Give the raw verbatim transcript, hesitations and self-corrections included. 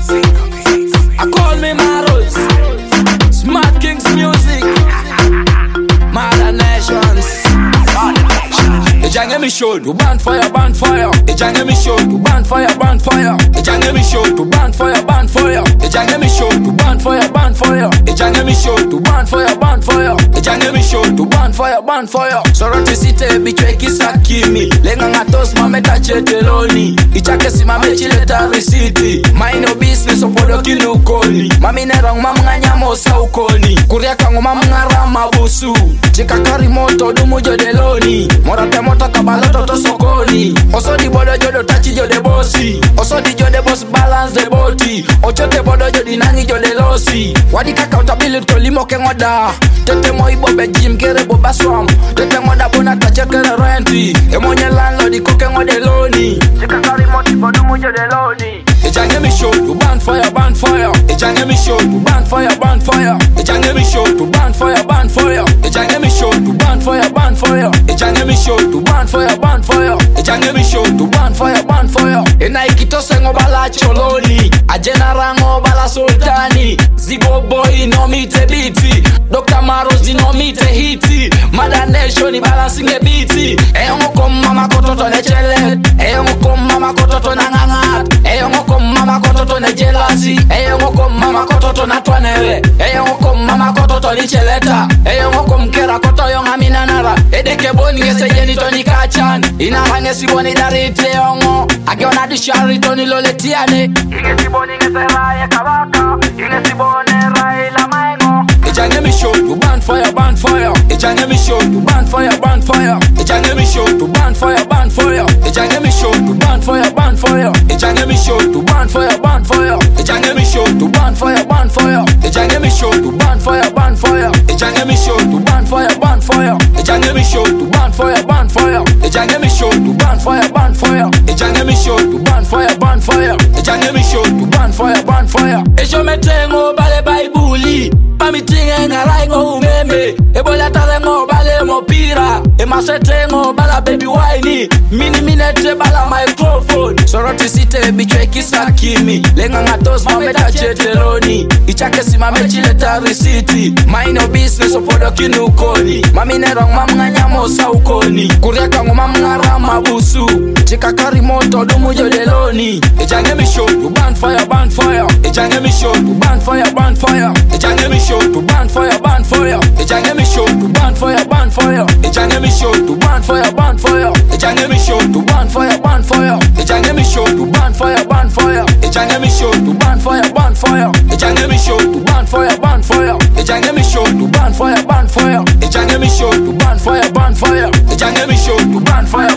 I call me Maros, Smart Kings Music, Mother Nations. Ejange mi show to ban fire, ban fire. Ejange mi show to ban fire, ban fire. Ejange mi show to ban fire, ban fire. Ejange mi show to ban fire, ban fire. Ejange mi show to ban fire, ban fire. Ejange mi show to ban fire, ban fire. Soroti site bichwe kisakimi. Lenga ngatos mameta cheteloni. Ichake si mamechileta risiti. Mind no business opodo kinukoni. Mami nerang mamnganya mosa ukoni. Kuria kango mamngara mabusu. Chikakari moto dumu jodeloni. Morate moto kabaloto to sokoni. Oso di bodo jodo tachi jode bosi. Oso di jode boss balance the body. Ochote bodo jodi nangi jode losi. Wadi kaka utabili to limo ke ngoda. Tete mo ibo be jim kere bo baswam. Tete ngoda bona tache kere renti. Emonye landlord ikoke ngode loni. Chikakari moto bodo mu jode loni. Ejange mi show to ban fire, ban fire. Ejange mi show to ban fire, ban fire. Ejange mi show to ban fire, ban fire. Ejange mi show to ban fire, ban fire. Ejange mi show to ban fire, ban fire. Ejange mi show to ban fire, ban fire. Ena ikitose ngobala choloni. Ajena rango bala sultani. Zibo boy no mite biti. Doctor Maros di no mite hiti. Mother Nation balancing a biti. Eyongo kom mama kototo ne chele. Eyongo kom mama kototo na ngangat. Eyongo kom mama kototo ne jealousy. Eyongo kom mama kototo na twanere. Eyongo kom mama kototo ni cheleta. Eyongo kom kera koto yonga minanara. Edeke boni ngese jeni toni kachan. Inarange si boni darite yongo. Agiona di shari toni lole tiane. Inge si boni ngese raye kabaka. Inge si boni raye la maengo. Ejange mi show to ban fire, ban fire. Ejange mi show to ban fire, ban fire. Ejange mi show to ban fire, ban fire. Ejange mi show to ban fire, ban fire. Ejange mi show to ban fire, ban fire. Ejange mi show to ban fire, ban fire. Ejange mi show to ban fire, ban fire. Ejange mi show to ban fire, ban fire. Ejange mi show to ban fire, ban fire. Ejange mi show to ban fire, ban fire. Ejange mi show to ban fire, ban fire. Ejange mi show to ban fire, ban fire. Ejo metengo bale baibuli. Mami tinge ngarai ngo umeme. Ebola tare ngo bale mo pira. E masete ngo bala baby wine. Mini minete bala microphone. Soroti site bichwe kisakimi. Lenga ngatos mameta cheteloni. Ichake si mamechileta risiti. Mind no business opodo kinukoni. Mami nerong mamnganya mosa ukoni. Kuria kango mamngara mabusu. Chikakari moto dumu jodeloni. Ejange mi show to ban fire, ban fire. Ejange mi show to ban fire, ban fire. Ejange mi show to ban fire, ban fire. Ejange mi show to ban fire, ban fire. Ejange mi show to ban fire, ban fire. Ejange mi show to ban fire, ban fire. Ejange mi show to ban fire, ban fire. Ejange mi show to ban fire, ban fire. Ejange mi show to ban fire, ban fire. Ejange mi show to ban fire, ban fire. Ejange mi show to ban fire, ban fire. Ejange mi show to ban fire.